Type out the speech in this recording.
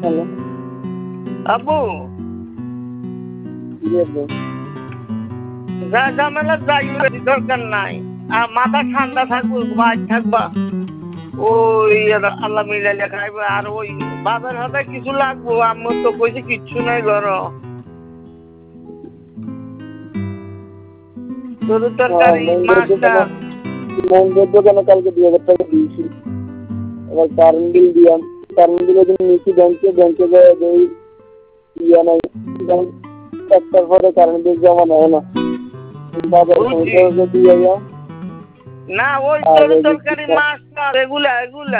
hello আব্বু জি আব্বু যা ঝামেলা যাই দরকার নাই আর মাথা ঠান্ডা থাকবো ভাই থাকবা ওই আল্লাহ মিলাইলে খাইবে আর ওই বাজার হাতে কিছু লাগবো আমার তো কইছে কিচ্ছু নাই ঘর গরুর তরকারি মাছটা মন্দির দোকানে কালকে 2,000 টাকা দিয়েছি এবার কারেন্ট বিল দিলাম কারেন্ট বিলের জন্য নিচি ব্যাংকে যায় দেই ইয়া নাই একটার পরে কারেন্ট বিল জমা নেয় না বাজার দিয়ে না ওই গরুর তরকারি মাছটা এগুলা